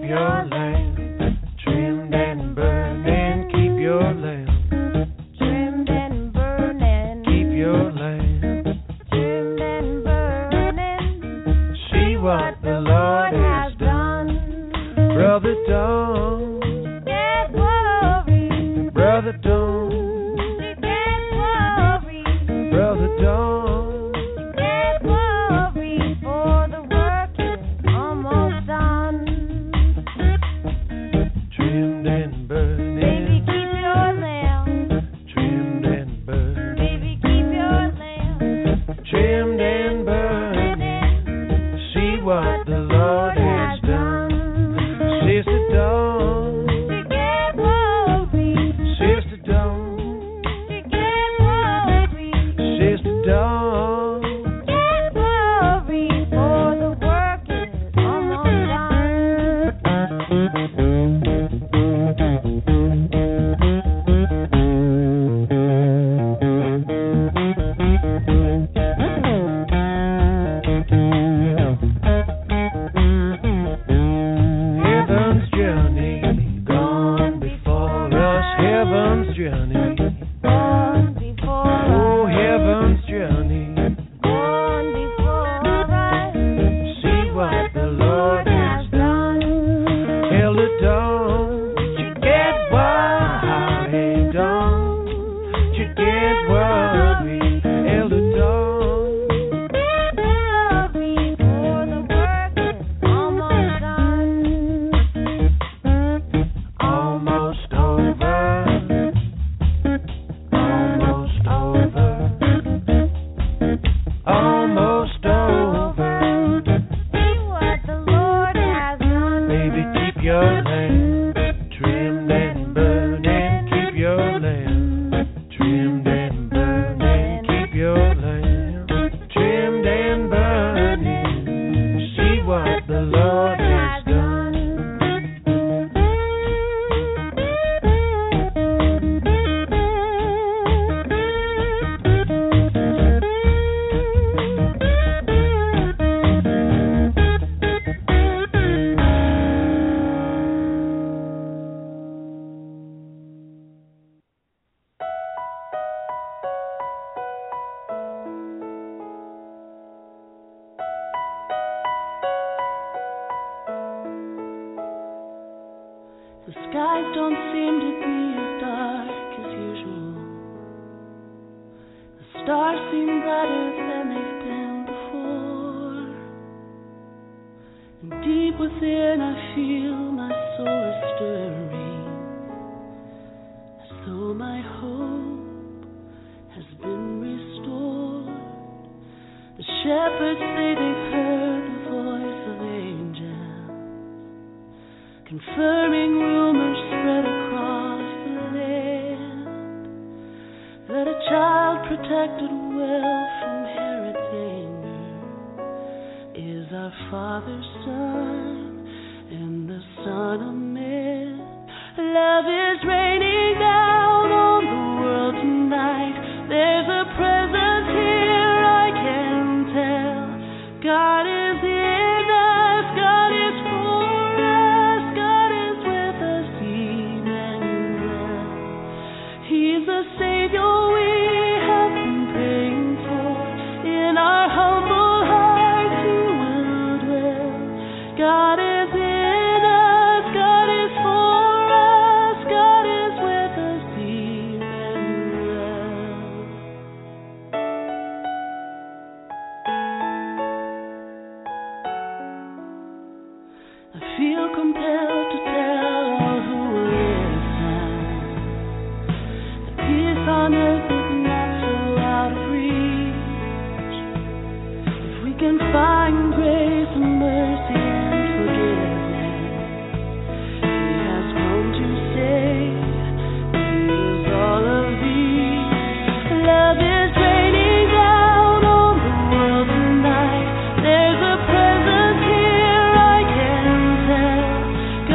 your lamp trimmed and burning. Keep your lamp trimmed and burning. Keep your lamp Trimmed and burning. See what the Lord has done. Brother, don't Get worried. Brother, don't Get worried. Brother, don't Get worried, for the work is almost done. trimmed and burning. Baby, keep your lamp. Trimmed and burning. Baby, keep your lamp. Trimmed and burning. See what the Lord has done. Sister, don't. You get worried. Sister, don't. You get worried. Sister, don't. Get worried, for the work is almost Heaven's journey gone before us. Heaven's journey. gone before Oh, us. heaven's journey. Gone before us. See what the Lord has done. Elder, don't you get worried. Don't you get worried. Elder, don't. Get worried, for the work is almost done. Almost over. Almost over. Almost over. See what the Lord has done. Baby, keep your lamp trimmed and burning. Keep your lamp trimmed and burning. Keep your lamp trimmed and burning. See what the Lord has done. The skies don't seem to be as dark as usual. The stars seem brighter than they've been before. And deep within I feel my soul is stirring, as though my hope has been restored. The shepherds say they've heard the voice of angels, confirming rumors spread across the land, that a child protected well from Herod's anger is our Father's Son and the Son of Man. Love is raining down on the world tonight. There's a presence here, I can tell. God is in us, God is for us, God is with us, Emmanuel. He's the Savior we have been praying for. In our humble hearts He will dwell. God is in us, God is for us, God is with us, Emmanuel. I feel compelled to tell all who will listen that peace on earth is not so out of reach. If we can find grace and mercy and forgiveness, He has come to save. He is all of these. Love is raining down on the world tonight. There's a presence here, I can tell.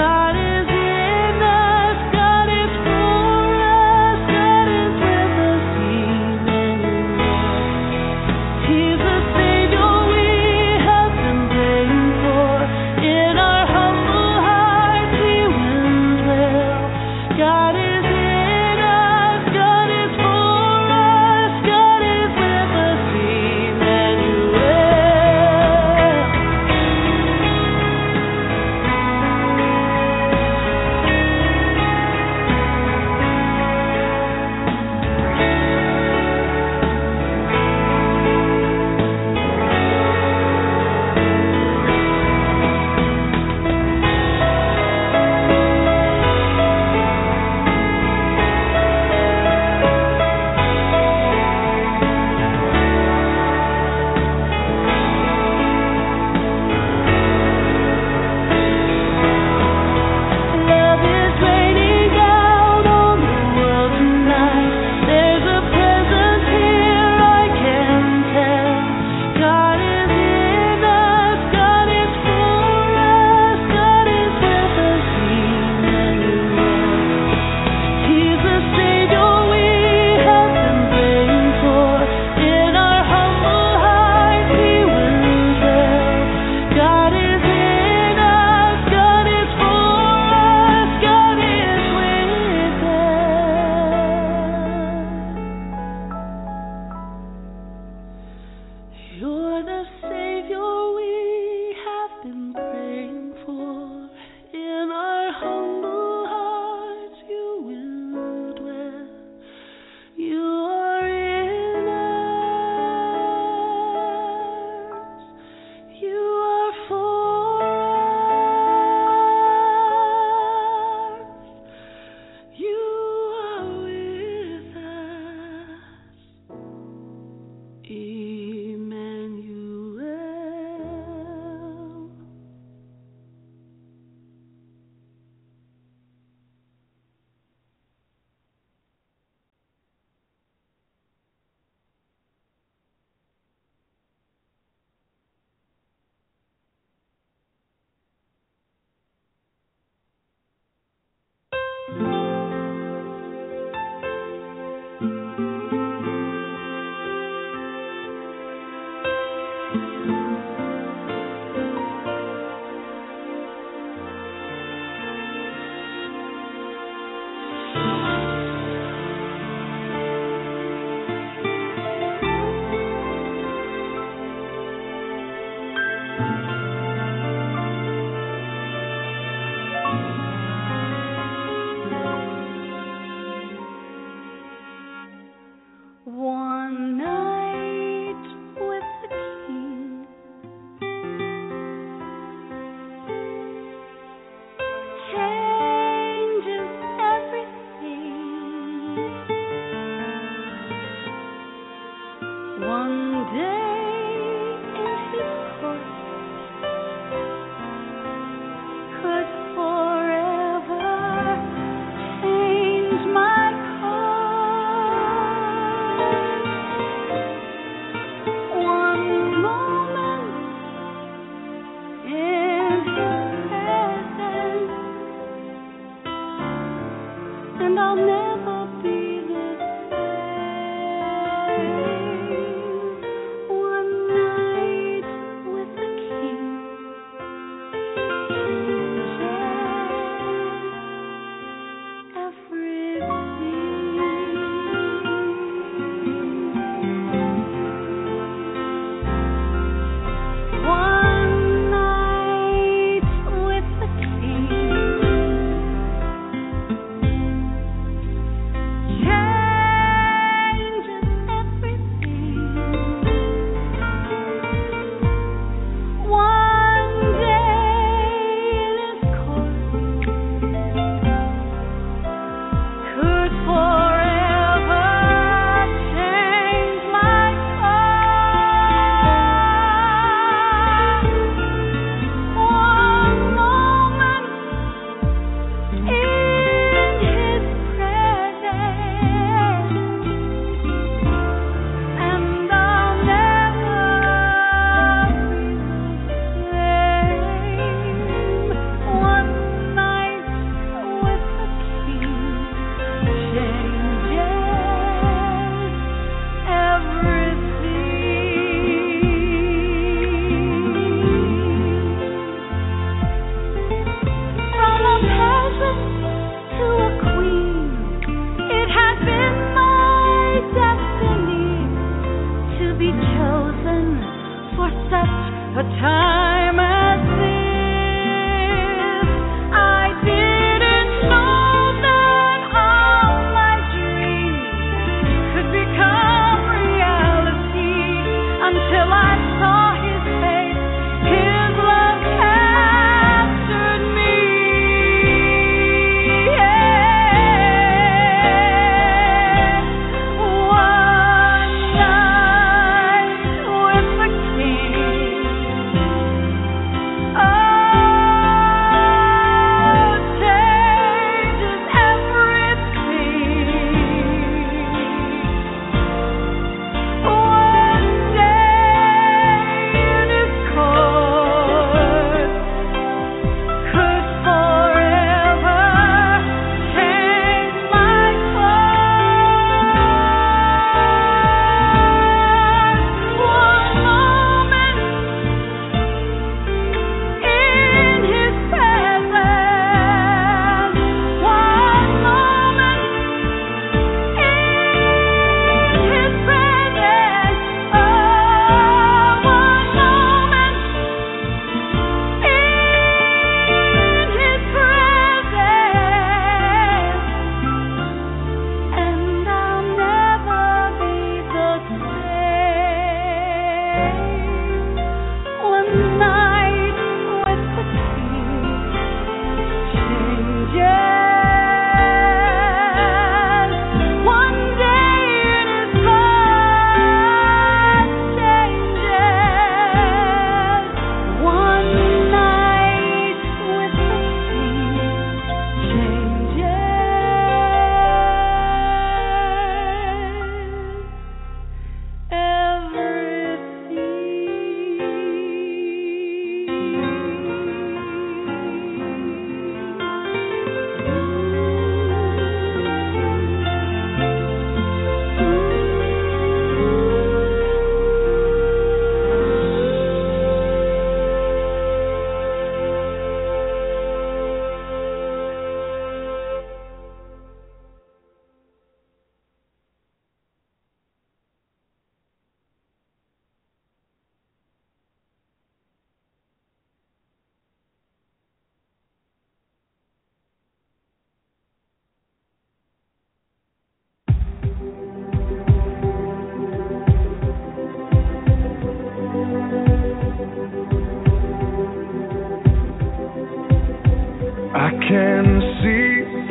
I can see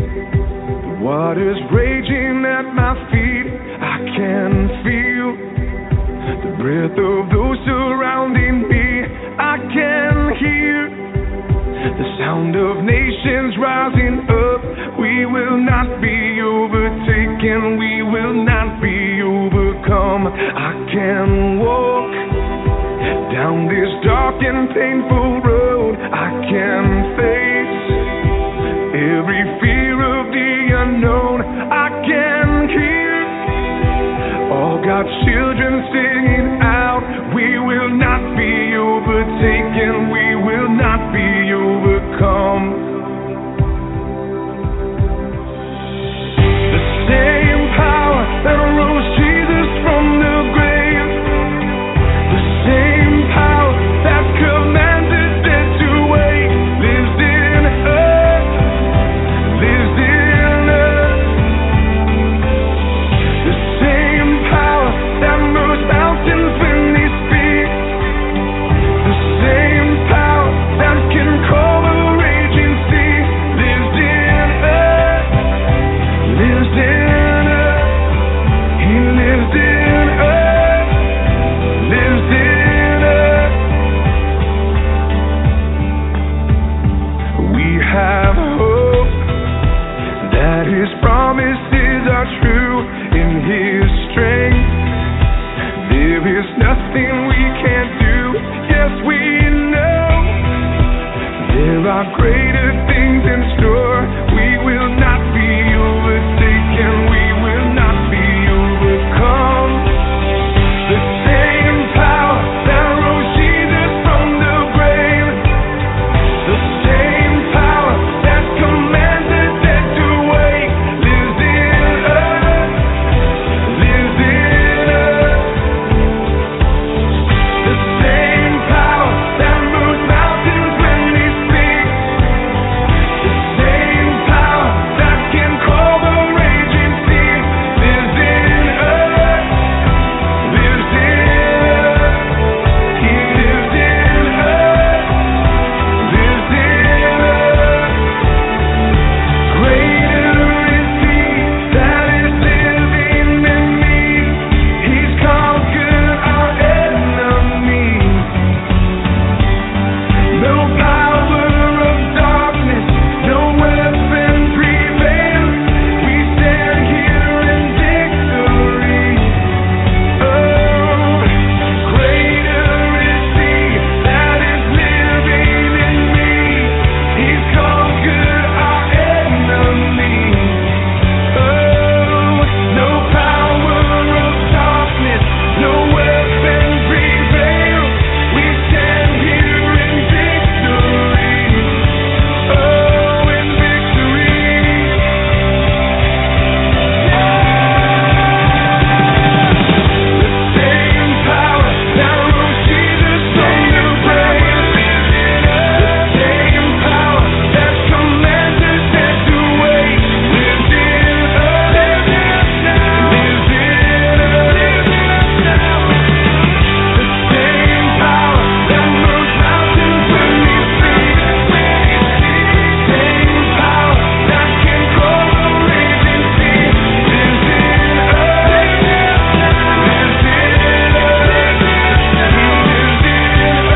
the waters raging at my feet. I can feel the breath of those surrounding me. I can hear the sound of nations rising up. We will not be overtaken. We will not be overcome. I can walk down this dark and painful road. I can face every fear of the unknown. children singing out, we will not be overtaken, we will not be overcome. The same power that rose Jesus from the grave, the same power that commanded death to wait, lives in us, lives in us. The same power that moves mountains when they speak, the same power that can calm a raging sea, lives in us, lives in us. He lives in us, lives in us. We have hope that His promises are true in His strength. There is nothing we can't do. Yes, we know there are greater things in store. We will not be overtaken. We will not be overcome. The same power that rose Jesus from the grave, the same power that commanded death to wait, lives in us, lives in us. The same power that moves mountains when they speak, the same power that can calm a raging sea, lives in us, lives in us. He lives in us, lives in us. Greater is He that is living in me. He's conquered our enemies. No power of darkness, no weapon prevails. We stand here in victory. Oh, greater is He that is living in me. He's conquered our enemies. Oh, no power of darkness, no weapon prevails. We stand here in victory. Oh, in victory. The same power that rose Jesus from the grave, the same power that commanded death to wait, lives in us, lives in us. The same power that moves mountains when we speak, the same power that can calm a raging sea, lives in us, lives in us. He lives in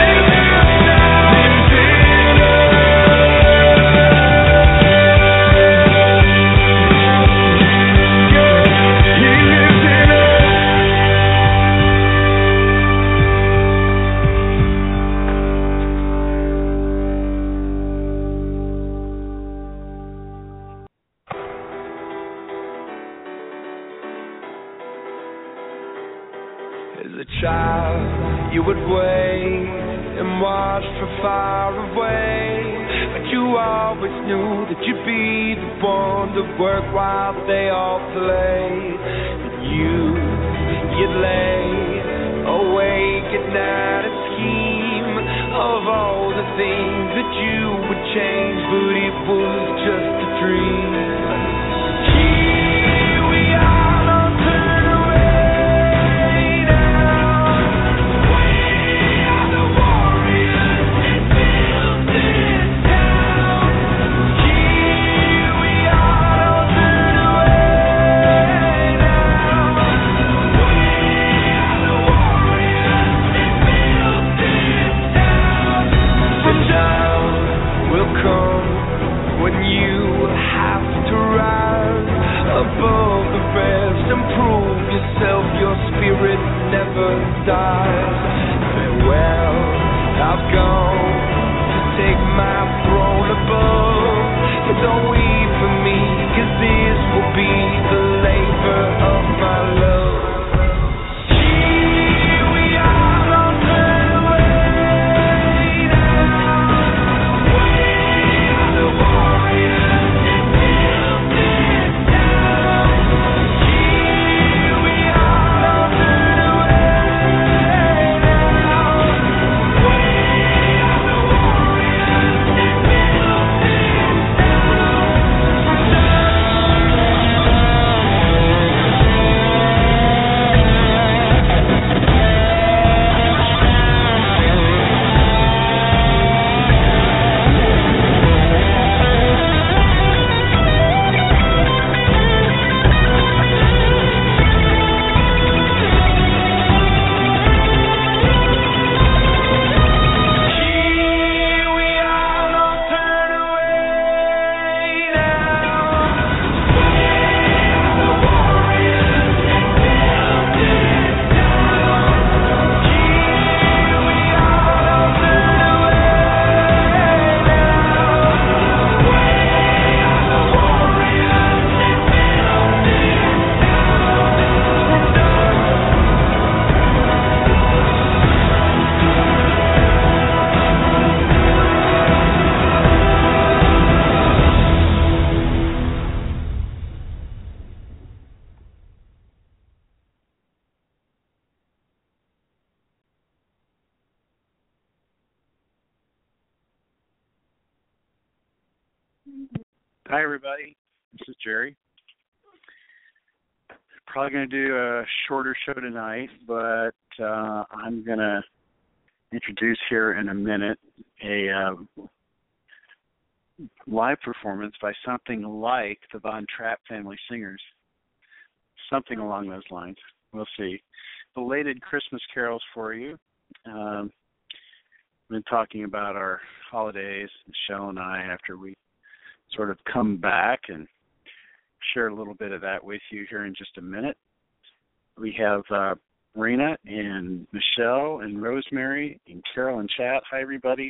As a child, you would wait and watch from far away, but you always knew that you'd be the one to work while they all play. And you'd lay awake at night and scheme of all the things that you would change, but it was just a dream. Here we are, don't turn away now. We are the warriors that built this town. Here we are, don't turn away now. We are the warriors that built this town. The time will come when Hi, everybody. This is Jerry. Probably going to do a shorter show tonight, but I'm going to introduce here in a minute a live performance by something like the Von Trapp Family Singers. Something along those lines. We'll see. Belated Christmas carols for you. We've been talking about our holidays, Michelle and I, after we sort of come back and share a little bit of that with you here in just a minute. We have Rena and Michelle and Rosemary and Carol in chat. Hi, everybody.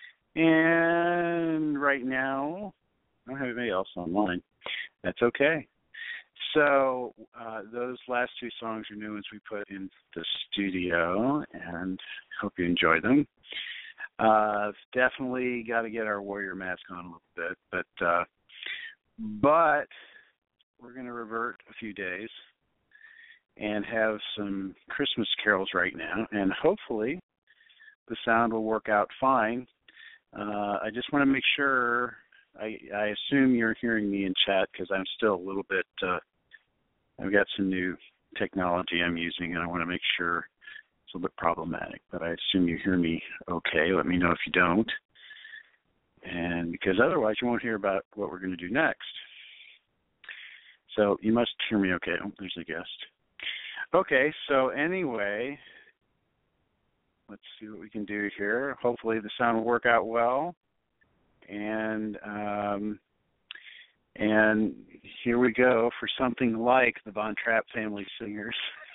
And right now, I don't have anybody else online. That's okay. So those last two songs are new ones we put in the studio, and hope you enjoy them. Definitely got to get our warrior mask on a little bit, but we're going to revert a few days and have some Christmas carols right now, and hopefully the sound will work out fine. I just want to make sure, I assume you're hearing me in chat because I'm still a little bit, I've got some new technology I'm using, and I want to make sure it's a little bit problematic, but I assume you hear me okay. Let me know if you don't. And because otherwise you won't hear about what we're going to do next. So you must hear me okay. Oh, there's a guest. Okay, so anyway, let's see what we can do here. Hopefully the sound will work out well. And here we go for something like the Von Trapp Family Singers.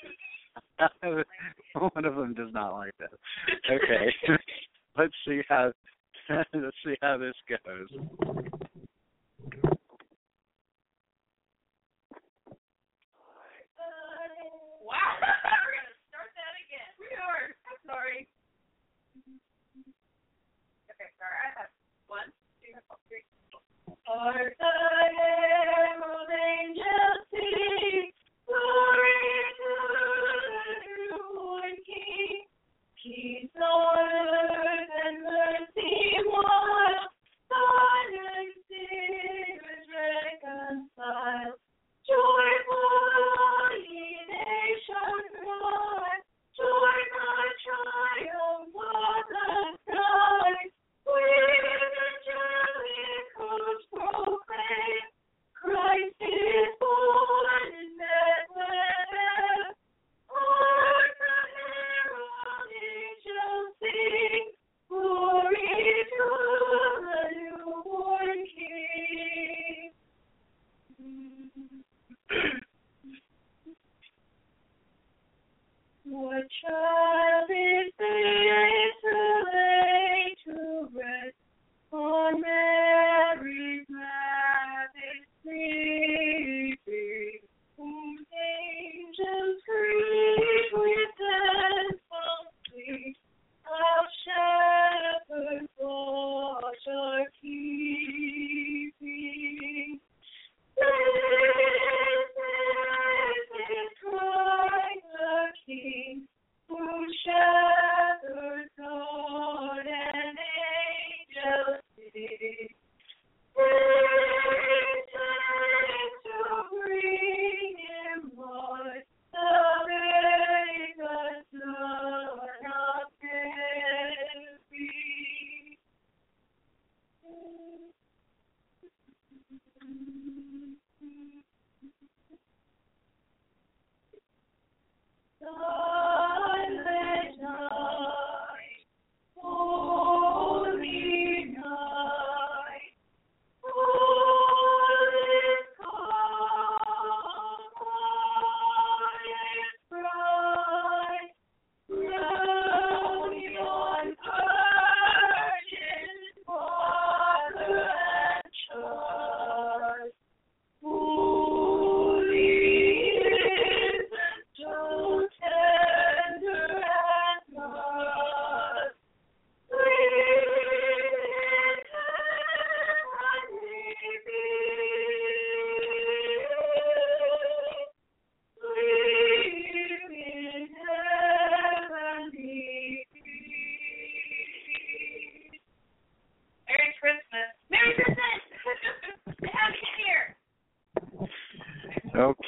One of them does not like that. Okay, let's see how this goes. Wow, we're gonna start that again. We are. I'm sorry. Okay, sorry. I have 1, 2, 3. Heart the herald angels sing, glory to the newborn King. Peace on earth and mercy mild, God and sinners reconciled. Joyful ye nations rise, join the triumph of the skies. With angelic hosts proclaim.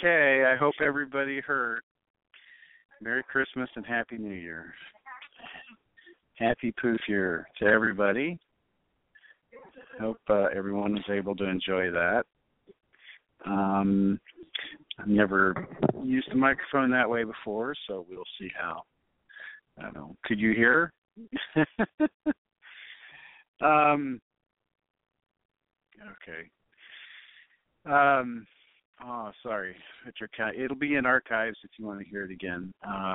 Okay, I hope everybody heard. Merry Christmas and Happy New Year. Happy Poof Year to everybody. Hope everyone was able to enjoy that. I've never used the microphone that way before, so we'll see how. I don't know. Could you hear? Okay. Oh, sorry. It'll be in archives if you want to hear it again.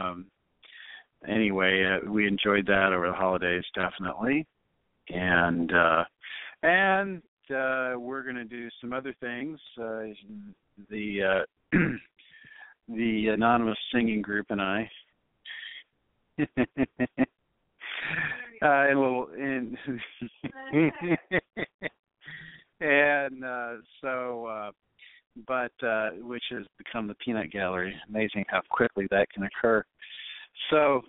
Anyway, we enjoyed that over the holidays, definitely, and we're going to do some other things. The the anonymous singing group and I, which has become the Peanut Gallery. Amazing how quickly that can occur. So,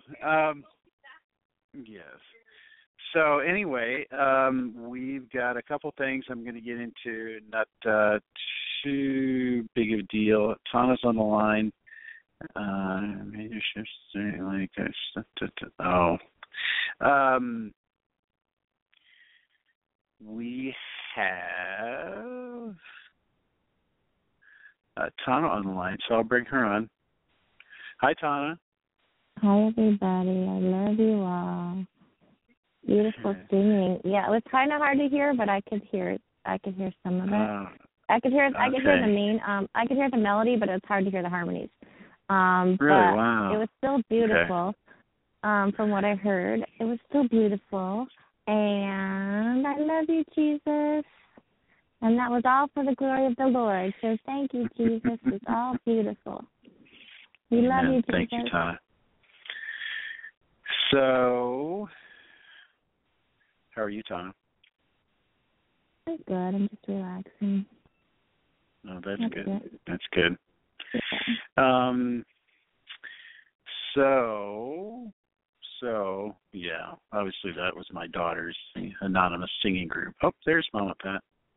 yes. So anyway, we've got a couple things I'm going to get into. Not too big of a deal. Tana's on the line. Major shifts, we have Tana on the line, so I'll bring her on. Hi, Tana. Hi, everybody. I love you all. Beautiful singing. Yeah, it was kind of hard to hear, but I could hear some of it. I could hear the melody, but it was hard to hear the harmonies. Really? But Wow. it was still beautiful. Okay. From what I heard, it was still beautiful. And I love you, Jesus. And that was all for the glory of the Lord. So thank you, Jesus. It's all beautiful. We love you, Jesus. Thank you, Tana. So, how are you, Tana? I'm good. I'm just relaxing. Oh, that's good. That's good. So, yeah, obviously that was my daughter's anonymous singing group. Oh, there's Mama Pat.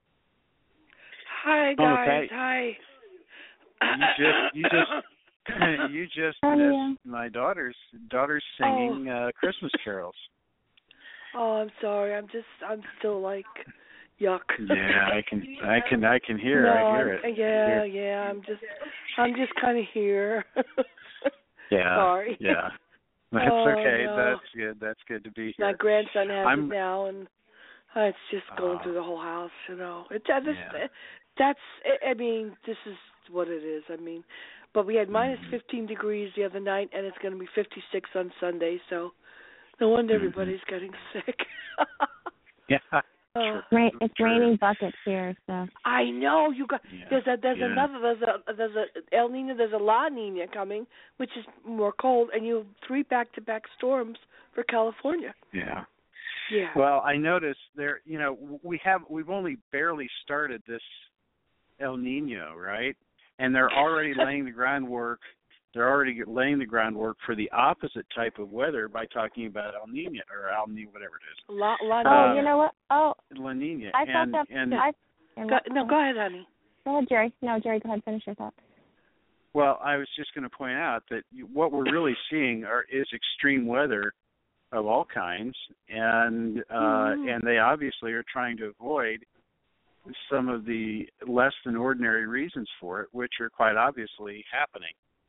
Hi, guys. Hi. You just missed my daughter's singing Christmas carols. Oh, I'm sorry. I'm still like yuck. Yeah, I can hear. No, I hear it. Yeah. I'm just kind of here. Yeah. Sorry. Yeah. That's okay. No. That's good to be here. My grandson has it now, and it's just going through the whole house. I mean, this is what it is. I mean, but we had minus 15 degrees the other night, and it's going to be 56 on Sunday. So no wonder everybody's getting sick. Yeah. It's raining buckets here, so. I know you got. Yeah. There's a El Nino. There's a La Nina coming, which is more cold, and you have 3 back-to-back storms for California. Yeah. Yeah. Well, I noticed there. We've only barely started this El Nino, right? And they're already laying the groundwork. They're already laying the groundwork for the opposite type of weather by talking about El Nino or El Nino, whatever it is. La Nina. You know what? Oh, La Nina. I thought that. Go ahead, honey. Go ahead, Jerry. No, Jerry, go ahead. Finish your thought. Well, I was just going to point out that what we're really seeing is extreme weather of all kinds, and they obviously are trying to avoid some of the less than ordinary reasons for it, which are quite obviously happening.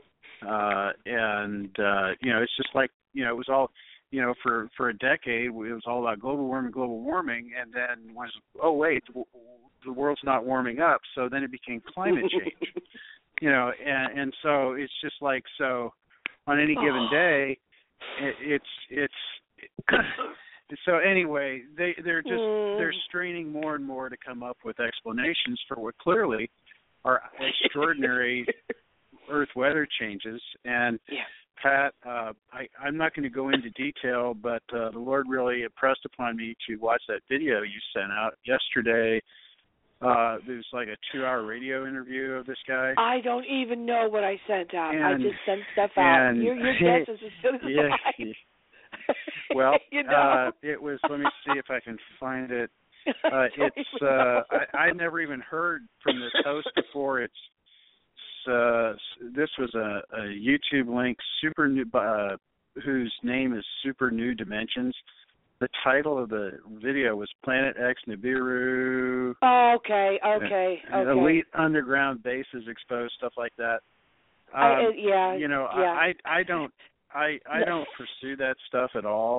It's just like, it was all, for a decade, it was all about global warming, and then the world's not warming up, so then it became climate change. And so it's just like, so on any given day, it's so anyway, they're straining more and more to come up with explanations for what clearly are extraordinary Earth weather changes. And Pat, I'm not going to go into detail, but the Lord really impressed upon me to watch that video you sent out yesterday. There was like a 2-hour radio interview of this guy. I don't even know what I sent out. I just sent stuff out. Your guess is as good as mine. Well, it was. Let me see if I can find it. I never even heard from this host before. It's a YouTube link, Super New, whose name is Super New Dimensions. The title of the video was Planet X Nibiru. Oh, okay. Elite underground bases exposed, stuff like that. I don't pursue that stuff at all.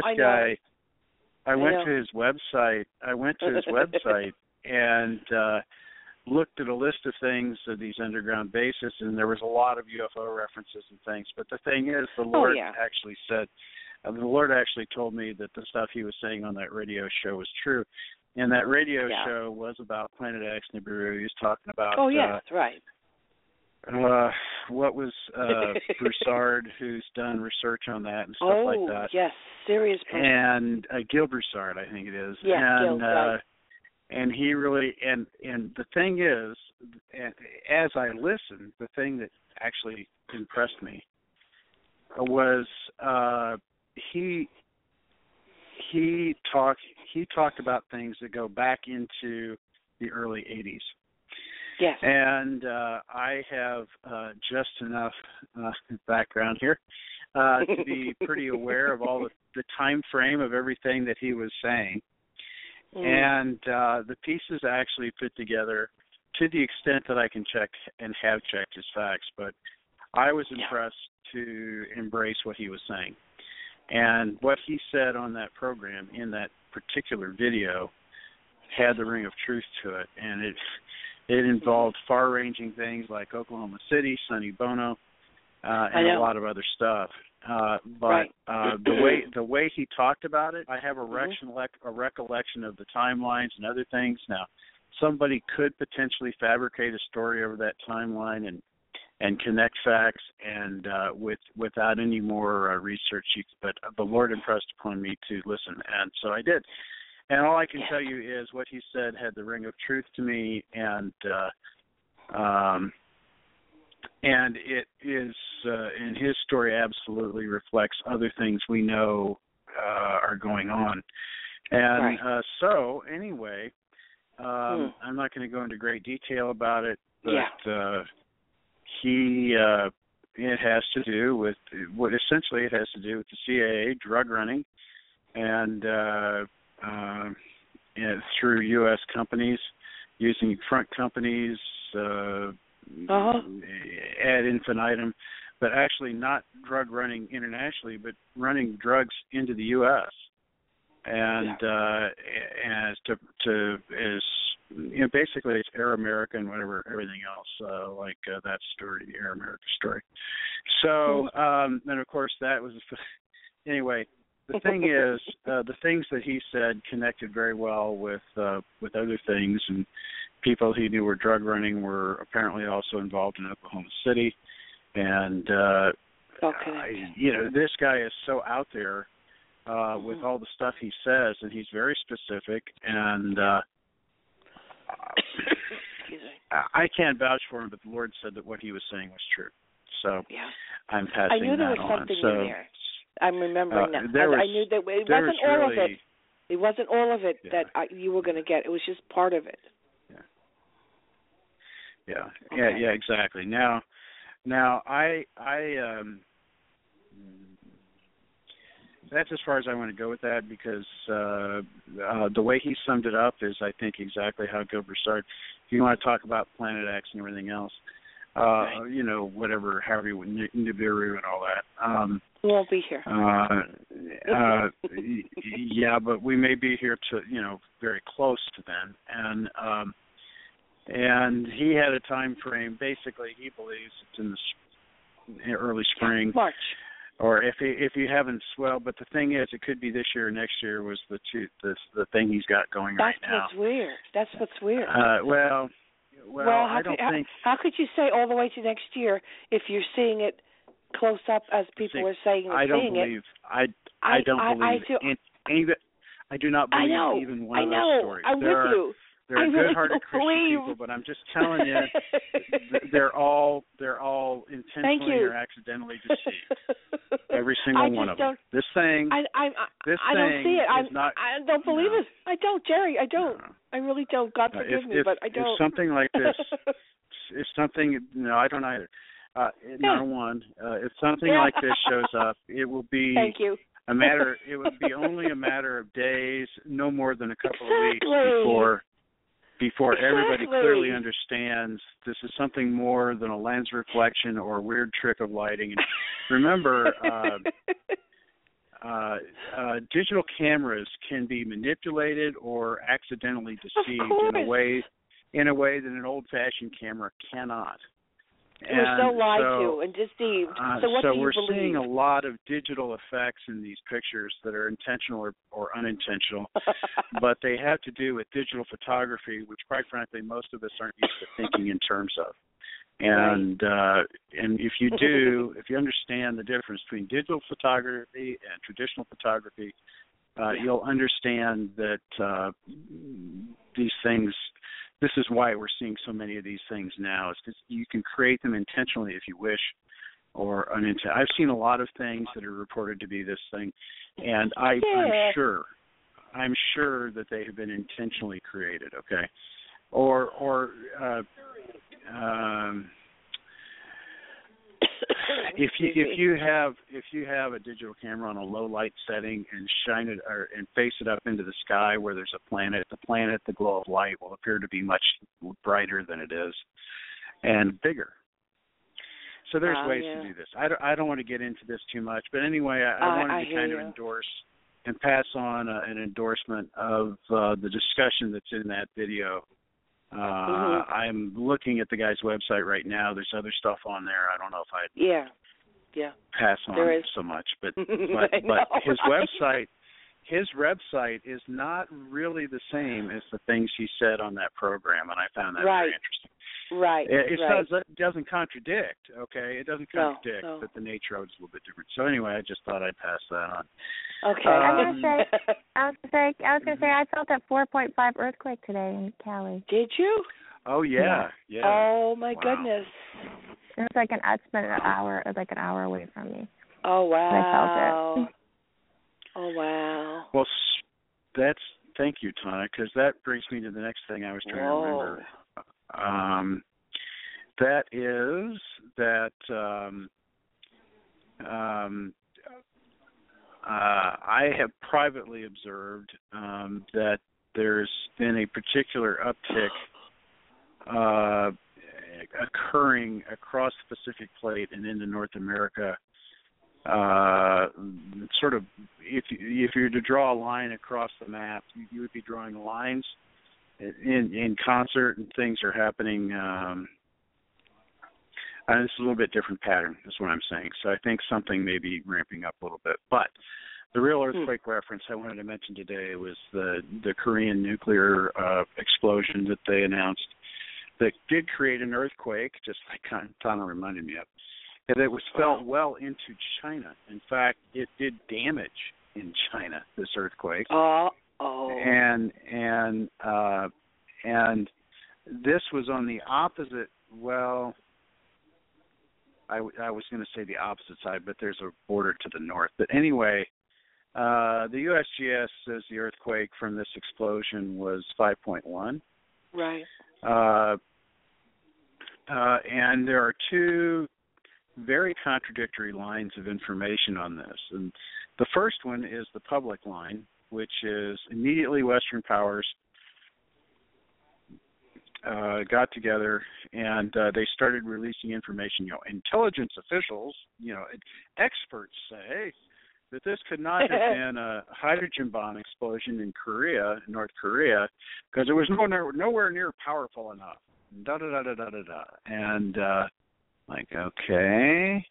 I went to his website. And looked at a list of things of these underground bases, and there was a lot of UFO references and things. But the thing is, the Lord actually said, the Lord actually told me that the stuff he was saying on that radio show was true. And that radio show was about Planet X Nibiru. He was talking about that's right. What was Broussard, who's done research on that and stuff like that. Yes, serious person. And Gil Broussard, I think it is. Yeah, and, Gil, right. And he really, and the thing is, as I listened, the thing that actually impressed me was he talked about things that go back into the early 80s. Yes. And I have just enough background here to be pretty aware of all the time frame of everything that he was saying. And the pieces actually fit together to the extent that I can check and have checked his facts. But I was impressed to embrace what he was saying. And what he said on that program in that particular video had the ring of truth to it. And it involved far-ranging things like Oklahoma City, Sonny Bono, and a lot of other stuff. The way he talked about it, I have a recollection of the timelines and other things. Now, somebody could potentially fabricate a story over that timeline and connect facts and without any more research. But the Lord impressed upon me to listen, and so I did. And all I can tell you is what he said had the ring of truth to me, and it is, in his story, absolutely reflects other things we know are going on. And so, anyway, I'm not going to go into great detail about it, but it has to do with the CIA drug running and through U.S. companies, using front companies ad infinitum, but actually not drug running internationally, but running drugs into the U.S. And as basically it's Air America and whatever, everything else, like that story, the Air America story. So, and of course that was, anyway, the thing is, the things that he said connected very well with other things, and people he knew were drug running were apparently also involved in Oklahoma City. And, this guy is so out there with all the stuff he says, and he's very specific, and I can't vouch for him, but the Lord said that what he was saying was true. So I'm passing that on. I knew there was something in there. I'm remembering now. I knew that it wasn't all of it. It wasn't all of it that you were going to get. It was just part of it. Yeah, exactly. Now, I that's as far as I want to go with that, because the way he summed it up is, I think, exactly how Gil Broussard. If you want to talk about Planet X and everything else, whatever, however you would, Nibiru and all that. We won't be here. But we may be here to, very close to then. And he had a time frame. Basically, he believes it's in the early spring, March. Or if you haven't, but the thing is, it could be this year or next year. Was the thing he's got going right now. That's what's weird. Well, I don't think. How could you say all the way to next year if you're seeing it close up as people are saying? I don't believe. I do not believe even one of those stories. I'm with you. They're good-hearted Christian people, but I'm just telling you, they're all intentionally or accidentally deceived. Every single one of them. This thing, I don't see it. I don't believe it. I don't, Jerry. I don't. No. I really don't. God forgive me, but I don't. If something like this, if something, no, I don't either. Number one, if something like this shows up, it will be Thank you. it would be only a matter of days, no more than a couple of weeks before everybody clearly understands this is something more than a lens reflection or a weird trick of lighting. And remember, digital cameras can be manipulated or accidentally deceived in a way that an old-fashioned camera cannot. We're so lied to and deceived. So what do you we're believe? seeing a lot of digital effects in these pictures that are intentional or unintentional, but they have to do with digital photography, which, quite frankly, most of us aren't used to thinking in terms of. And and if you do, if you understand the difference between digital photography and traditional photography, you'll understand that these things. This is why we're seeing so many of these things now. Is because you can create them intentionally if you wish, or unintentionally. I've seen a lot of things that are reported to be this thing, and I'm sure that they have been intentionally created. Okay, if you have a digital camera on a low light setting and shine it and face it up into the sky where there's a planet, the glow of light will appear to be much brighter than it is and bigger. So there's ways to do this. I don't want to get into this too much, but anyway, I wanted to kind of endorse and pass on an endorsement of the discussion that's in that video. I'm looking at the guy's website right now. There's other stuff on there. I don't know if I'd pass on so much, but his website is not really the same as the things he said on that program, and I found that very interesting. Right. It doesn't contradict, okay? It doesn't contradict, no. but the nature of it is a little bit different. So anyway, I just thought I'd pass that on. Okay. I was gonna say I felt that 4.5 earthquake today in Cali. Did you? Oh yeah. Oh my goodness. It was like an hour away from me. Oh wow. I felt it. Oh wow. Well, thank you, Tana, because that brings me to the next thing I was trying to remember. That is that I have privately observed that there's been a particular uptick occurring across the Pacific Plate and into North America. Sort of, if you were to draw a line across the map, you would be drawing lines in concert, and things are happening. And it's a little bit different pattern, is what I'm saying. So I think something may be ramping up a little bit. But the real earthquake reference I wanted to mention today was the Korean nuclear explosion that they announced that did create an earthquake, just like Tana reminded me of. And it was felt well into China. In fact, it did damage in China, this earthquake. And this was on the opposite. Well, I was going to say the opposite side, but there's a border to the north. But anyway, the USGS says the earthquake from this explosion was 5.1. Right. And there are two very contradictory lines of information on this. And the first one is the public line, which is immediately Western powers got together and they started releasing information. Intelligence officials, experts say that this could not have been a hydrogen bomb explosion in North Korea, because it was nowhere near powerful enough. And okay.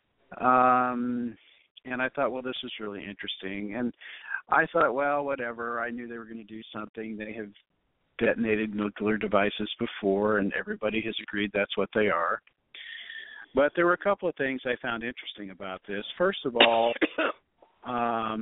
And I thought, well, this is really interesting. And I thought, well, whatever. I knew they were going to do something. They have detonated nuclear devices before, and everybody has agreed that's what they are. But there were a couple of things I found interesting about this. First of all, I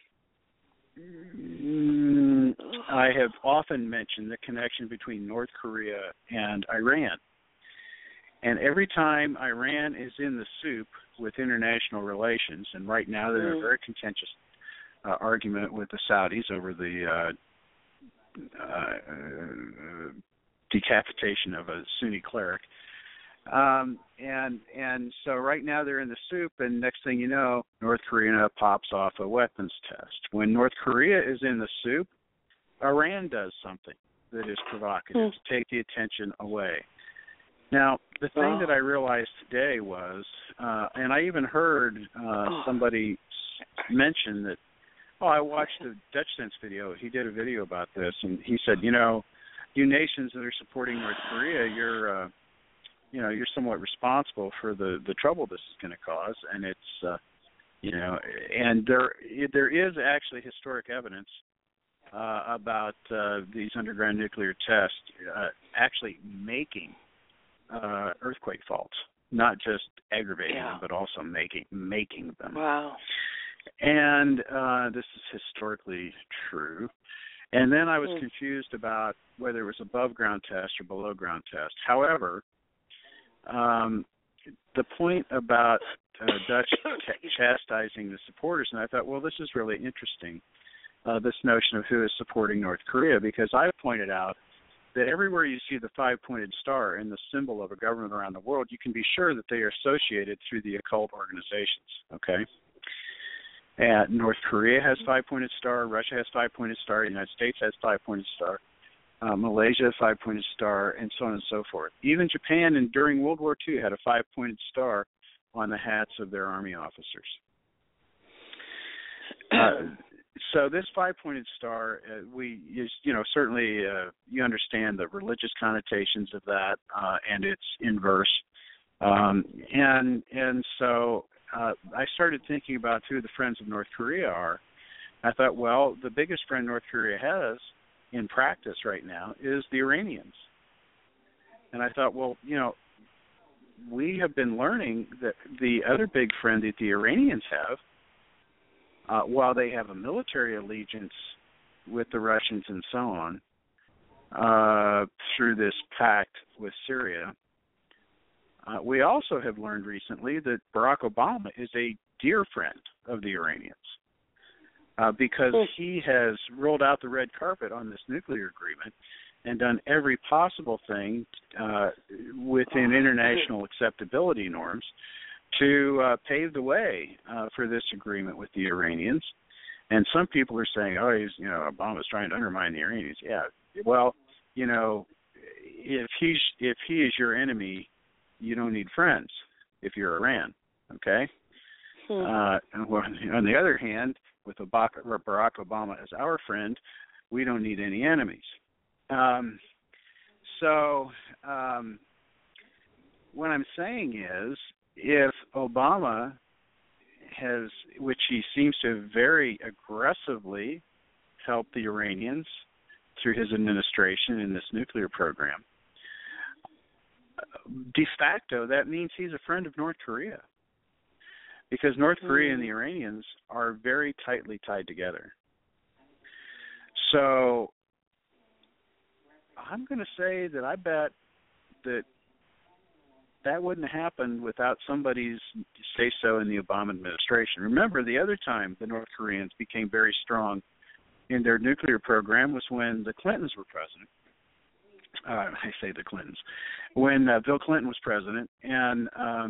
have often mentioned the connection between North Korea and Iran. And every time Iran is in the soup with international relations, and right now they're in a very contentious argument with the Saudis over the decapitation of a Sunni cleric, And so right now they're in the soup, and next thing you know, North Korea pops off a weapons test. When North Korea is in the soup, Iran does something that is provocative to take the attention away. Now, the thing that I realized today was, and I even heard somebody mention that, I watched the Dutch Sense video. He did a video about this, and he said, you nations that are supporting North Korea, you're somewhat responsible for the trouble this is going to cause, and it's, and there is actually historic evidence about these underground nuclear tests actually making earthquake faults, not just aggravating them, but also making them. Wow. And this is historically true. And then I was confused about whether it was above ground test or below ground test. However, the point about Dutch chastising the supporters, and I thought, well, this is really interesting, this notion of who is supporting North Korea, because I pointed out that everywhere you see the five-pointed star and the symbol of a government around the world, you can be sure that they are associated through the occult organizations, okay? And North Korea has five-pointed star, Russia has five-pointed star, the United States has five-pointed star, Malaysia has five-pointed star, and so on and so forth. Even Japan, and during World War II, had a five-pointed star on the hats of their army officers. So this five-pointed star, certainly you understand the religious connotations of that and its inverse, and so I started thinking about who the friends of North Korea are. I thought, well, the biggest friend North Korea has in practice right now is the Iranians, and I thought, well, we have been learning that the other big friend that the Iranians have, while they have a military allegiance with the Russians and so on, through this pact with Syria, we also have learned recently that Barack Obama is a dear friend of the Iranians because he has rolled out the red carpet on this nuclear agreement and done every possible thing within international acceptability norms to pave the way for this agreement with the Iranians. And some people are saying, Obama's trying to undermine the Iranians. Yeah, well, if he is your enemy, you don't need friends if you're Iran, okay? On the other hand, with Barack Obama as our friend, we don't need any enemies. So what I'm saying is, if Obama has, which he seems to have very aggressively helped the Iranians through his administration in this nuclear program, de facto, that means he's a friend of North Korea, because North Korea and the Iranians are very tightly tied together. So I'm going to say that I bet that wouldn't have happened without somebody's say-so in the Obama administration. Remember, the other time the North Koreans became very strong in their nuclear program was when the Clintons were president. I say the Clintons. When Bill Clinton was president, and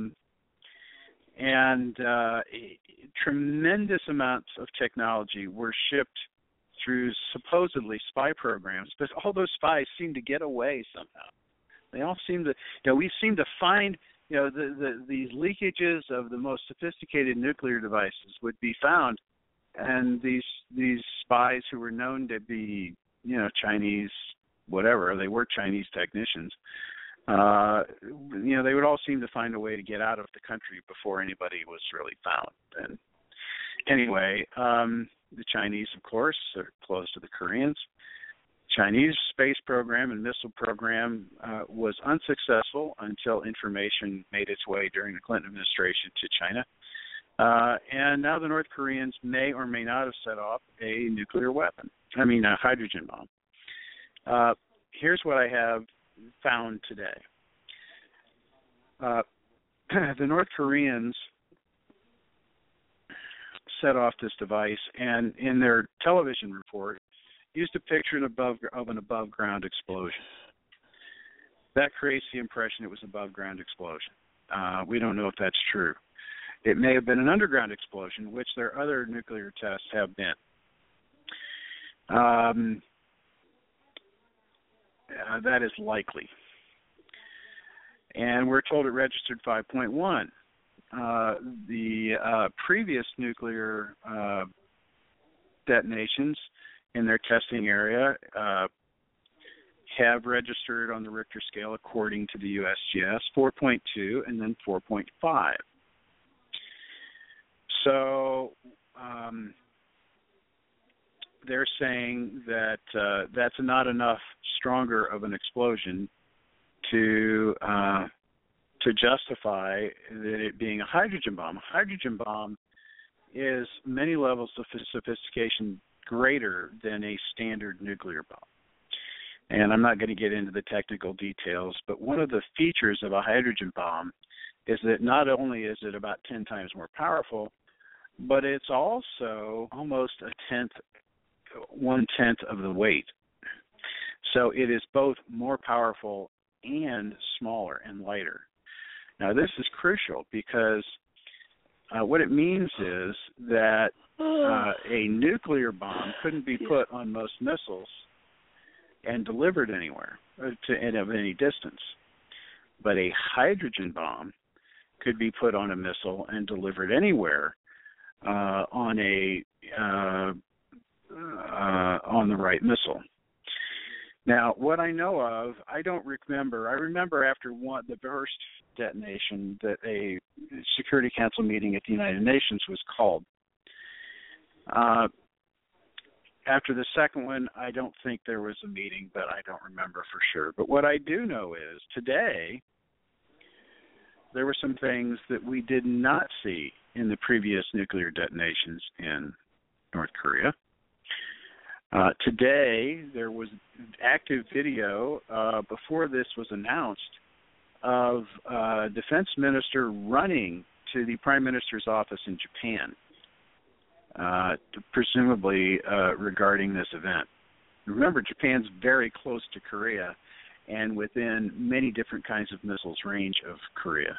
tremendous amounts of technology were shipped through supposedly spy programs, but all those spies seem to get away somehow. They all seem to, we seem to find, these leakages of the most sophisticated nuclear devices would be found, and these spies who were known to be, Chinese, whatever, they were Chinese technicians, they would all seem to find a way to get out of the country before anybody was really found. And anyway, the Chinese, of course, are close to the Koreans. Chinese space program and missile program was unsuccessful until information made its way during the Clinton administration to China. And now the North Koreans may or may not have set off a nuclear weapon, a hydrogen bomb. Here's what I have found today. The North Koreans set off this device, and in their television report, used a picture of an above-ground explosion. that creates the impression it was above ground explosion. We don't know if that's true. It may have been an underground explosion, which their other nuclear tests have been. That is likely. And we're told it registered 5.1. The previous nuclear detonations in their testing area have registered on the Richter scale, according to the USGS, 4.2 and then 4.5. So they're saying that that's not enough stronger of an explosion to justify it being a hydrogen bomb. A hydrogen bomb is many levels of sophistication greater than a standard nuclear bomb. And I'm not going to get into the technical details, but one of the features of a hydrogen bomb is that not only is it about 10 times more powerful, but it's also almost 1/10 of the weight. So it is both more powerful and smaller and lighter. Now, this is crucial because what it means is that a nuclear bomb couldn't be put on most missiles and delivered anywhere and of any distance. But a hydrogen bomb could be put on a missile and delivered anywhere on the right missile. Now, what I know of, I don't remember. I remember after the first detonation that a Security Council meeting at the United Nations was called. After the second one, I don't think there was a meeting, but I don't remember for sure. But what I do know is today there were some things that we did not see in the previous nuclear detonations in North Korea. Today, there was active video before this was announced of a defense minister running to the prime minister's office in Japan, presumably regarding this event. Remember, Japan's very close to Korea and within many different kinds of missiles range of Korea.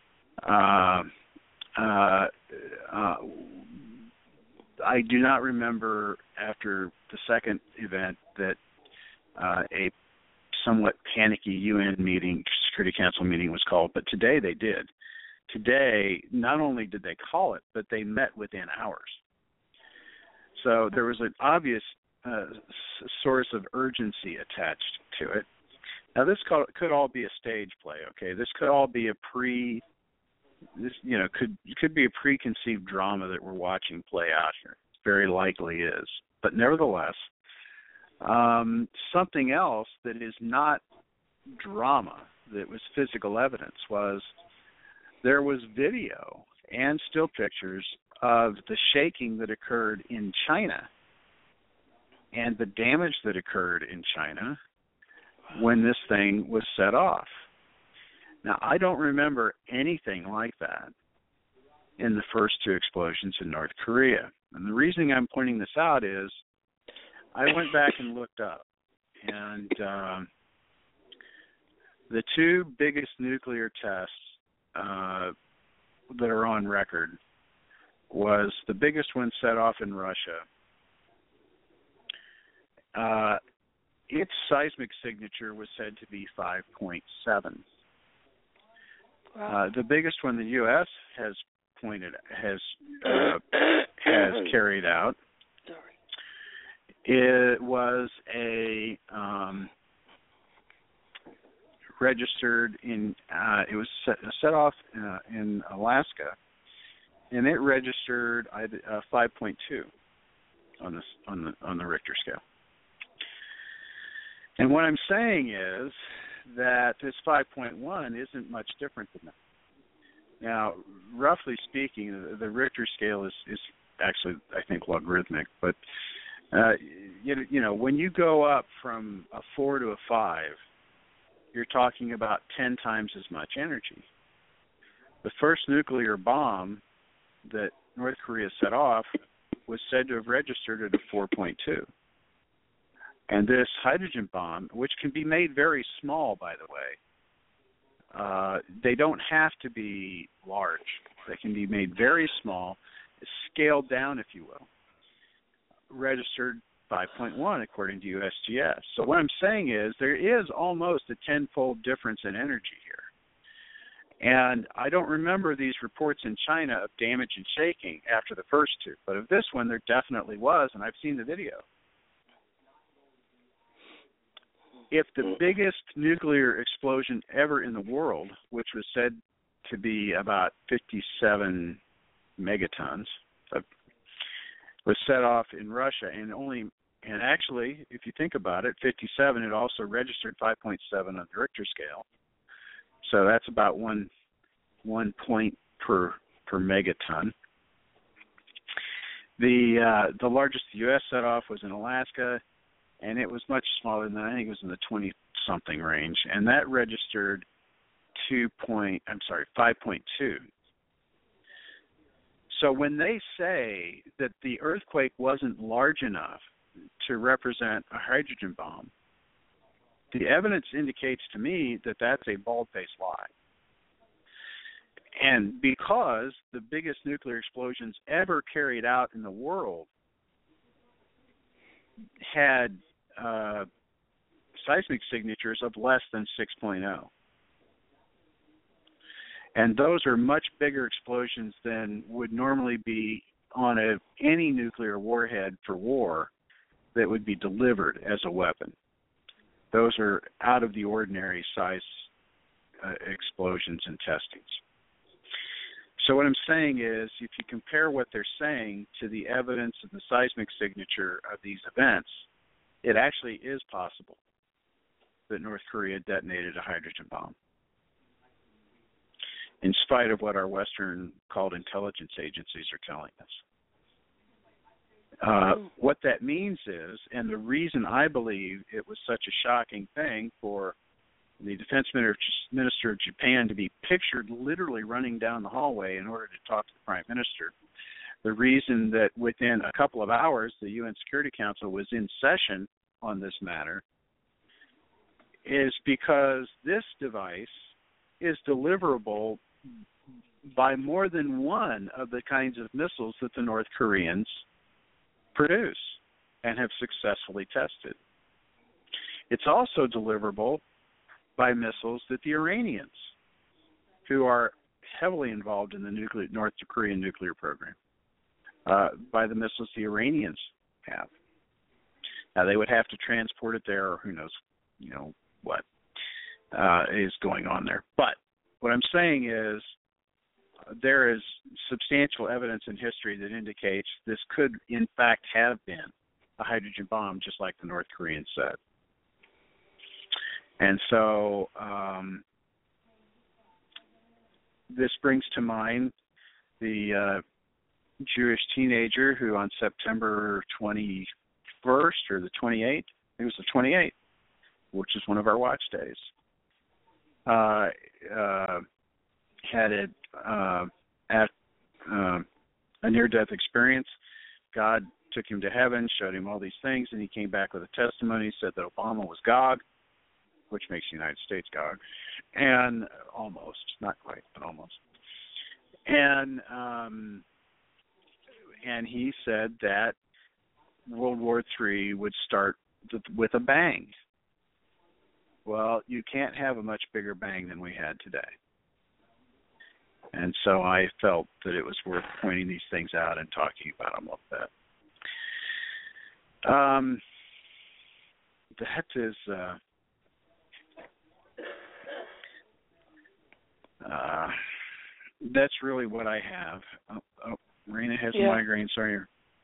I do not remember after the second event that a somewhat panicky UN meeting, Security Council meeting was called, but today they did. Today, not only did they call it, but they met within hours. So there was an obvious source of urgency attached to it. Now, this could all be a stage play, okay? This could all be could be a preconceived drama that we're watching play out here. It very likely is. But nevertheless, something else that is not drama, that was physical evidence, was there was video and still pictures of the shaking that occurred in China and the damage that occurred in China when this thing was set off. Now, I don't remember anything like that in the first two explosions in North Korea. And the reason I'm pointing this out is I went back and looked up, and the two biggest nuclear tests that are on record was the biggest one set off in Russia. Its seismic signature was said to be 5.7. Wow. The biggest one the U.S. has carried out. Sorry. It was a registered in. It was set off in Alaska, and it registered 5.2 on the Richter scale. And what I'm saying is that this 5.1 isn't much different than that. Now, roughly speaking, the Richter scale is actually, I think, logarithmic. But when you go up from a 4 to a 5, you're talking about 10 times as much energy. The first nuclear bomb that North Korea set off was said to have registered at a 4.2. And this hydrogen bomb, which can be made very small, by the way, they don't have to be large. They can be made very small, scaled down, if you will. Registered 5.1 according to USGS. So what I'm saying is there is almost a tenfold difference in energy here. And I don't remember these reports in China of damage and shaking after the first two, but of this one there definitely was, and I've seen the video. If the biggest nuclear explosion ever in the world, which was said to be about 57 megatons, was set off in Russia, and actually, if you think about it, 57, it also registered 5.7 on the Richter scale. So that's about one point per megaton. The largest the U.S. set off was in Alaska, and it was much smaller than that. I think it was in the 20-something range, and that registered 5.2. So when they say that the earthquake wasn't large enough to represent a hydrogen bomb, the evidence indicates to me that that's a bald-faced lie. And because the biggest nuclear explosions ever carried out in the world had seismic signatures of less than 6.0. And those are much bigger explosions than would normally be on any nuclear warhead for war that would be delivered as a weapon. Those are out of the ordinary size explosions and testings. So what I'm saying is, if you compare what they're saying to the evidence of the seismic signature of these events, it actually is possible that North Korea detonated a hydrogen bomb, in spite of what our Western called intelligence agencies are telling us. What that means is, and the reason I believe it was such a shocking thing for the defense minister of Japan to be pictured literally running down the hallway in order to talk to the prime minister, the reason that within a couple of hours the UN Security Council was in session on this matter, is because this device is deliverable by more than one of the kinds of missiles that the North Koreans produce and have successfully tested. It's also deliverable by missiles that the Iranians, who are heavily involved in the North Korean nuclear program, by the missiles the Iranians have. Now, they would have to transport it there, or who knows, what is going on there. But what I'm saying is there is substantial evidence in history that indicates this could, in fact, have been a hydrogen bomb, just like the North Koreans said. And so this brings to mind the Jewish teenager who on September 21st or the 28th, it was the 28th, which is one of our watch days, had a near-death experience. God took him to heaven, showed him all these things, and he came back with a testimony, said that Obama was Gog, which makes the United States Gog, and almost, not quite, but almost. And he said that World War III would start with a bang. Well, you can't have a much bigger bang than we had today. And so I felt that it was worth pointing these things out and talking about them a little bit. That is that's really what I have. Oh, Marina has a migraine. Sorry.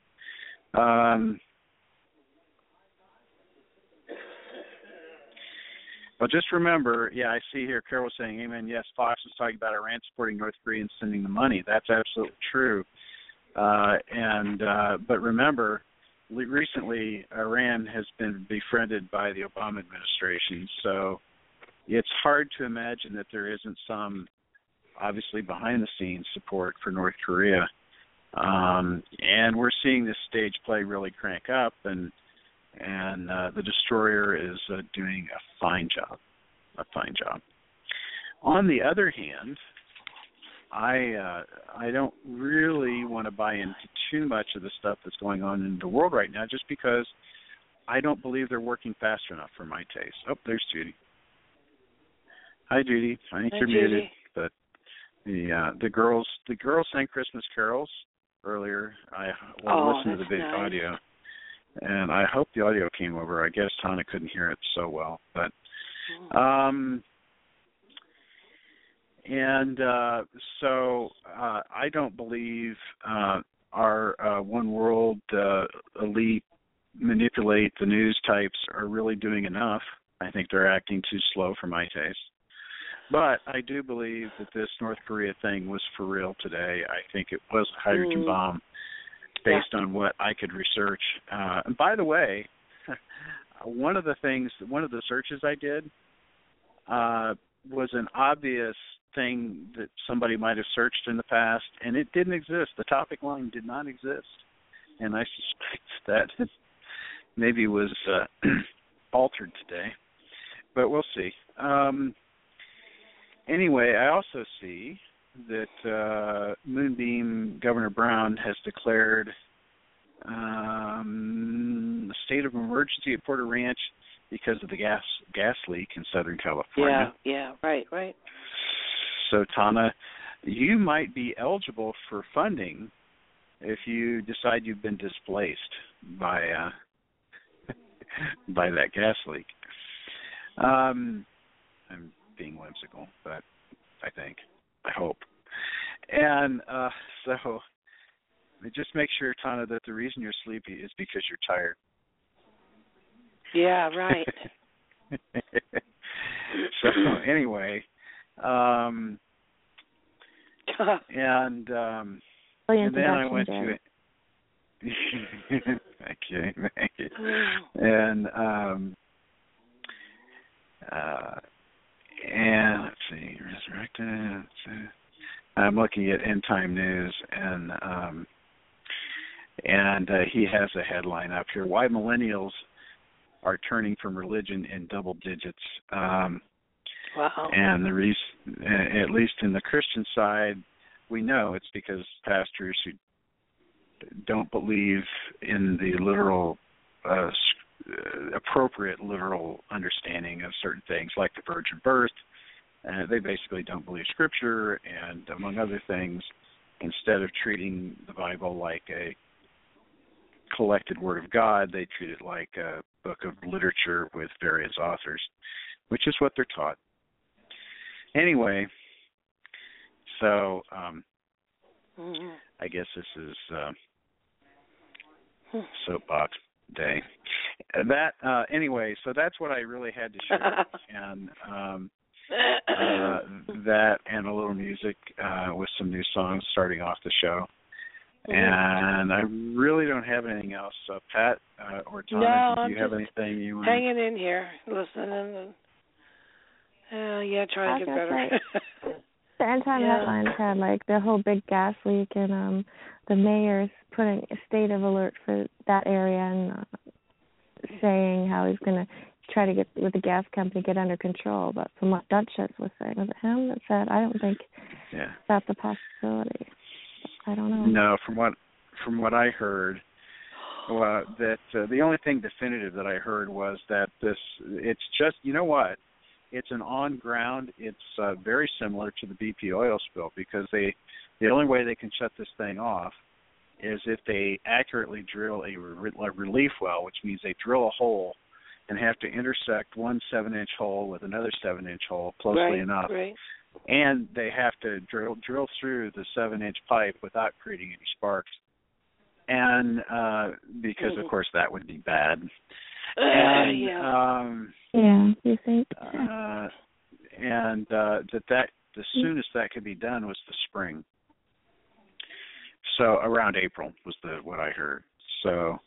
Well, just remember, I see here Carol saying, amen, yes, Fox was talking about Iran supporting North Korea and sending the money. That's absolutely true. But remember, recently Iran has been befriended by the Obama administration, so it's hard to imagine that there isn't some, obviously, behind-the-scenes support for North Korea. And we're seeing this stage play really crank up, and and the destroyer is doing a fine job. On the other hand, I don't really want to buy into too much of the stuff that's going on in the world right now, just because I don't believe they're working fast enough for my taste. Oh, there's Judy. Hi, Judy. I think you're muted, but the girls sang Christmas carols earlier. I listened to the video audio, and I hope the audio came over. I guess Tana couldn't hear it so well, but so I don't believe our one world elite manipulate the news types are really doing enough. I think they're acting too slow for my taste. But I do believe that this North Korea thing was for real today. I think it was a hydrogen bomb based on what I could research. And by the way, one of the searches I did was an obvious thing that somebody might have searched in the past, and it didn't exist. The topic line did not exist. And I suspect that maybe was altered today. But we'll see. Anyway, I also see that Moonbeam Governor Brown has declared a state of emergency at Porter Ranch because of the gas leak in Southern California. Yeah, right. So, Tana, you might be eligible for funding if you decide you've been displaced by that gas leak. I'm being whimsical, but I hope. And so just make sure, Tana, that the reason you're sleepy is because you're tired. Yeah, right. So anyway, and then I went to it. Thank you. And let's see, resurrected. I'm looking at End Time News, and he has a headline up here: Why Millennials Are Turning from Religion in Double Digits. Wow. And the reason, at least in the Christian side, we know it's because pastors who don't believe in the literal, appropriate literal understanding of certain things, like the virgin birth. They basically don't believe Scripture, and among other things, instead of treating the Bible like a collected Word of God, they treat it like a book of literature with various authors, which is what they're taught. Anyway, so I guess this is soapbox day. Anyway, so that's what I really had to share, and that and a little music with some new songs starting off the show. And I really don't have anything else. So Pat or Tana, do you have anything you want? Hanging in here, listening, and trying to get better. The End Time headlines had like the whole big gas leak, and the mayor's putting a state of alert for that area, and saying how he's going to try to get with the gas company get under control. But from what Duchess was saying, was it him that said, I don't think that's a possibility. I don't know. No, from what I heard, that the only thing definitive that I heard was that it's just, you know what, it's an on-ground, it's very similar to the BP oil spill, because the only way they can shut this thing off is if they accurately drill a relief well, which means they drill a hole and have to intersect one 7-inch hole with another 7-inch hole closely enough. Right. And they have to drill through the 7-inch pipe without creating any sparks. And because, of course, that would be bad. And, you think? And that the soonest that could be done was the spring. So around April was what I heard. So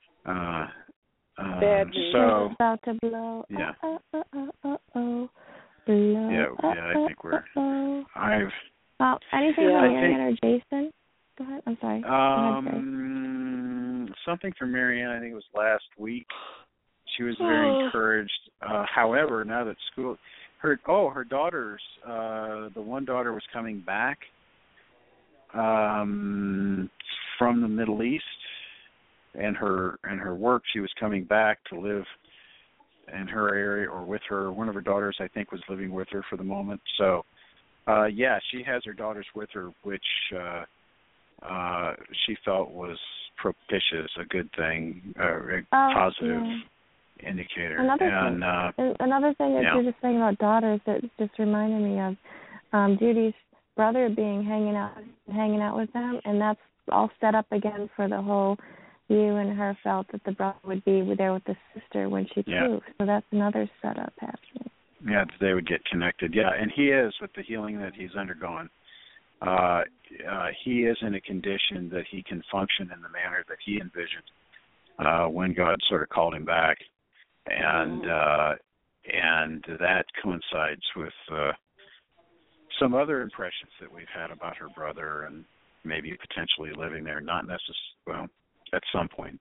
bad news. It's about to blow. Yeah. Blow. I think we're. Anything from Marianne or Jason? Go ahead. I'm sorry. Something from Marianne. I think it was last week. she was very encouraged. However, now that her daughters, the one daughter was coming back from the Middle East, and her work. She was coming back to live in her area or with her. One of her daughters, I think, was living with her for the moment. So, she has her daughters with her, which she felt was propitious, a good thing, a positive indicator. Another thing that you're just saying about daughters, that just reminded me of Judy's brother hanging out with them, and that's all set up again for the whole. You and her felt that the brother would be there with the sister when she proved. So that's another setup happening. Yeah, they would get connected. Yeah, and he is, with the healing that he's undergone. He is in a condition that he can function in the manner that he envisioned when God sort of called him back, and that coincides with some other impressions that we've had about her brother and maybe potentially living there, not necessarily, at some point.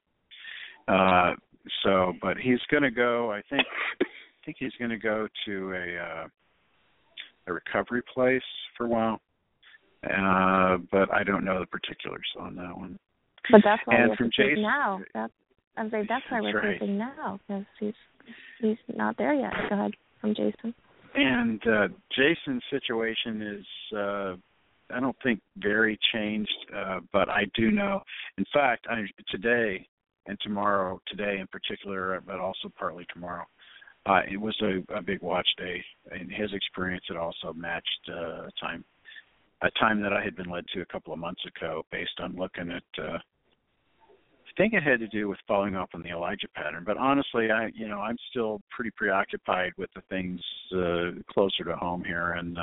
But he's going to go. I think he's going to go to a recovery place for a while. But I don't know the particulars on that one. But that's why and we're from thinking Jason, now. That's why we're thinking now, because he's not there yet. Go ahead, from Jason. And Jason's situation is, I don't think very changed, but I do know. In fact, today and tomorrow, today in particular, but also partly tomorrow, it was a big watch day. In his experience, it also matched a time that I had been led to a couple of months ago, based on looking at. I think it had to do with following up on the Elijah pattern. But honestly, I'm still pretty preoccupied with the things closer to home here, and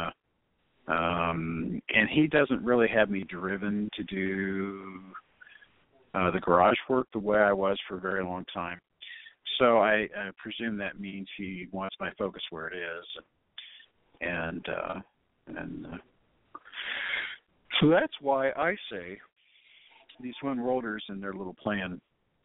he doesn't really have me driven to do the garage work the way I was for a very long time. So I presume that means he wants my focus where it is, and so that's why I say these One Worlders and their little plan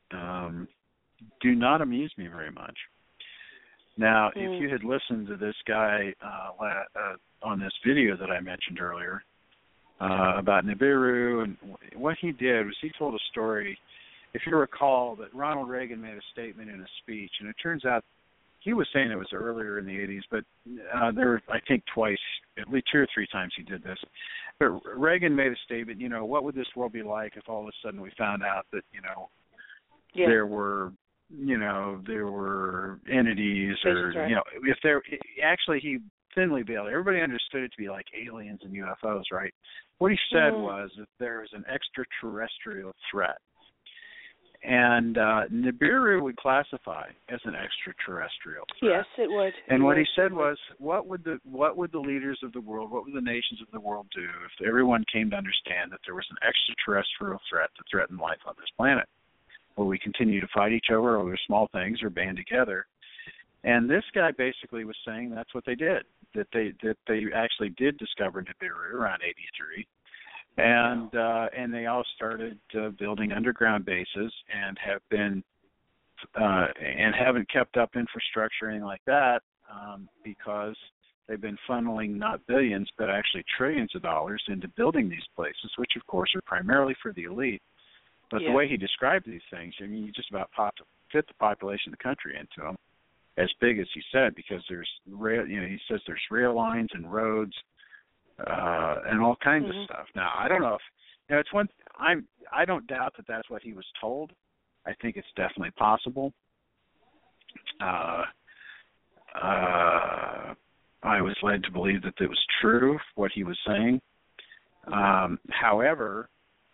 do not amuse me very much. Now, if you had listened to this guy on this video that I mentioned earlier about Nibiru, and what he did was he told a story. If you recall, that Ronald Reagan made a statement in a speech, and it turns out he was saying it was earlier in the 80s, but there were, I think, twice, at least 2 or 3 times he did this. But Reagan made a statement, what would this world be like if all of a sudden we found out that, there were entities, or, if there, actually he thinly veiled, everybody understood it to be like aliens and UFOs, right? What he said was that there is an extraterrestrial threat. And Nibiru would classify as an extraterrestrial threat. Yes, it would. And what he said was, what would the leaders of the world, what would the nations of the world do if everyone came to understand that there was an extraterrestrial threat that threatened life on this planet? Will we continue to fight each other over small things, or band together? And this guy basically was saying that's what they did. That they actually did discover Nibiru around '83. And they all started building underground bases, and have been and haven't kept up infrastructure or anything like that, because they've been funneling not billions but actually trillions of dollars into building these places, which of course are primarily for the elite. But the way he described these things, I mean, you just about fit the population of the country into them, as big as he said, because there's he says there's rail lines and roads. And all kinds of stuff. Now, I don't know if it's one. I don't doubt that that's what he was told. I think it's definitely possible. I was led to believe that it was true what he was saying. However,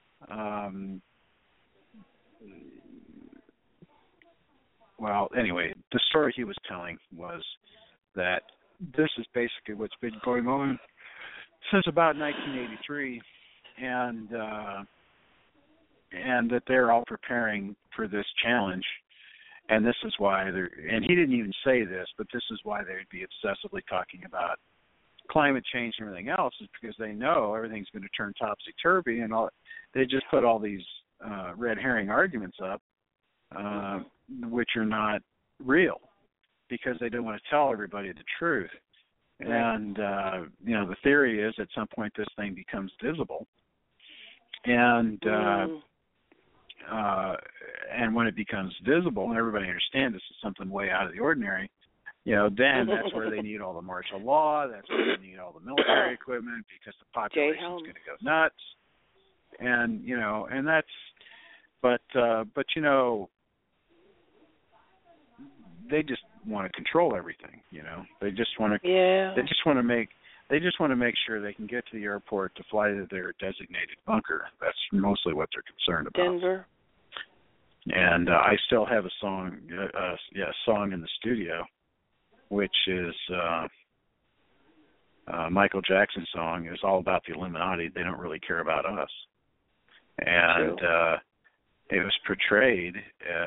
anyway, the story he was telling was that this is basically what's been going on since about 1983, and that they're all preparing for this challenge, and this is why and he didn't even say this, but this is why they'd be obsessively talking about climate change and everything else, is because they know everything's going to turn topsy-turvy, and they just put all these red herring arguments up, which are not real because they don't want to tell everybody the truth. And, the theory is at some point this thing becomes visible. And when it becomes visible and everybody understands this is something way out of the ordinary, then that's where they need all the martial law. That's where they need all the military equipment because the population's going to go nuts. And, and that's, but they just want to control everything, They just want to, they just want to make sure they can get to the airport to fly to their designated bunker. That's mostly what they're concerned about. Denver. And I still have a song, song in the studio, which is Michael Jackson's song. It's all about the Illuminati. They don't really care about us. And it was portrayed.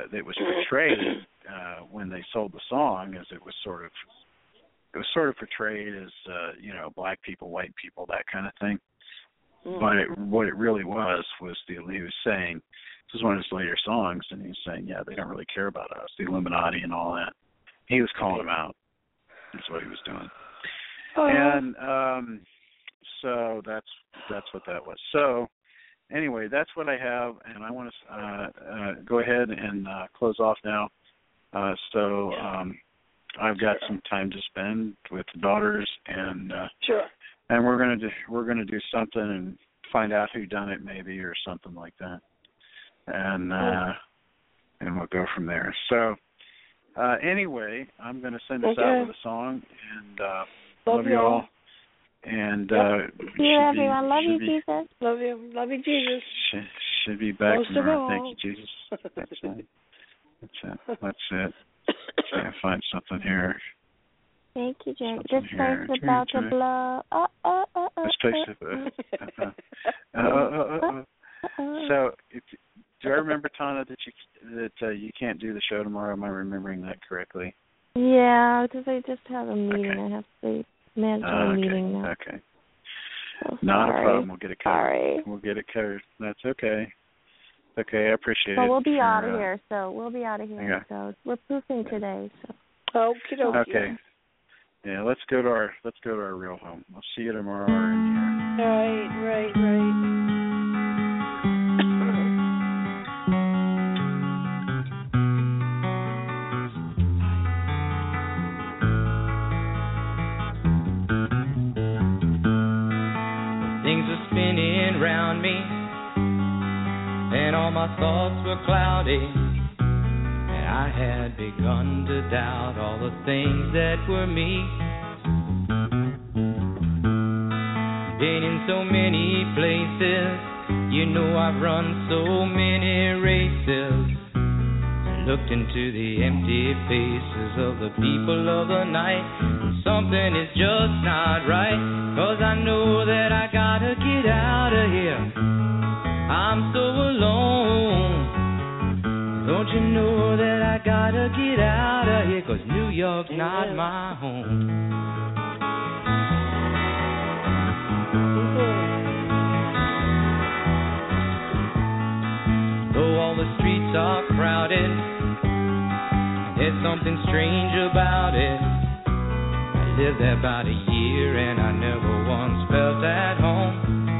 When they sold the song, as it was sort of portrayed as black people, white people, that kind of thing. But what it really was he was saying, this is one of his later songs, and he was saying, they don't really care about us, the Illuminati and all that. He was calling them out. That's what he was doing. And so that's what that was. So anyway, that's what I have, and I want to go ahead and close off now. So I've got some time to spend with the daughters, and and we're gonna do something and find out who done it, maybe, or something like that, and we'll go from there. So anyway, I'm gonna send us out with a song, and love you all. And everyone. Love you, Jesus. Love you, Jesus. Should be back Most tomorrow. Thank you, Jesus. That's it. Can't find something here. Thank you, Jake. This place is about to blow. This place is. So, do I remember, Tana, that you can't do the show tomorrow? Am I remembering that correctly? Yeah, because I just have a meeting. I have to manage a meeting now. Okay. So not a problem. We'll get it covered. Sorry. We'll get it covered. That's okay. Okay, I appreciate it. So we'll be out of here. Yeah. So we're proofing today. So. Okay. Yeah, let's go to our real home. I'll see you tomorrow or in here. Right. Things were spinning round me, and all my thoughts were cloudy, and I had begun to doubt all the things that were me. Been in so many places, I've run so many races, looked into the empty faces of the people of the night, and something is just not right, 'cause I know that I gotta get out of here. I'm so alone. Don't you know that I gotta get out of here, 'cause New York's not my home. Though all the streets are crowded, there's something strange about it. I lived there about a year and I never once felt at home.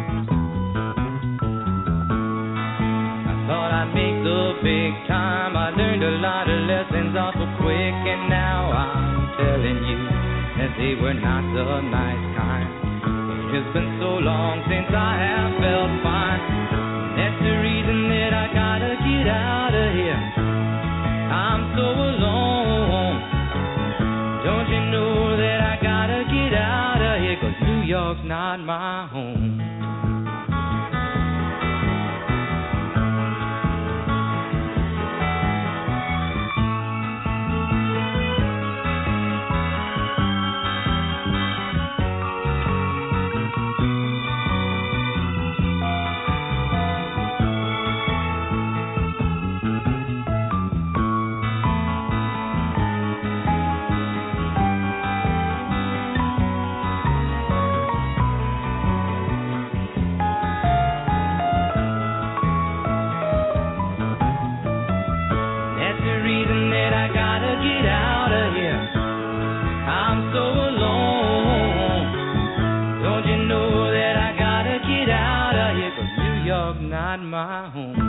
I thought I'd make the big time. I learned a lot of lessons awful quick, and now I'm telling you that they were not the nice kind. It's been so long since I have felt fine. That's the reason that I gotta get out of here. I'm so alone. Don't you know that I gotta get out of here, 'cause New York's not my home. not my home.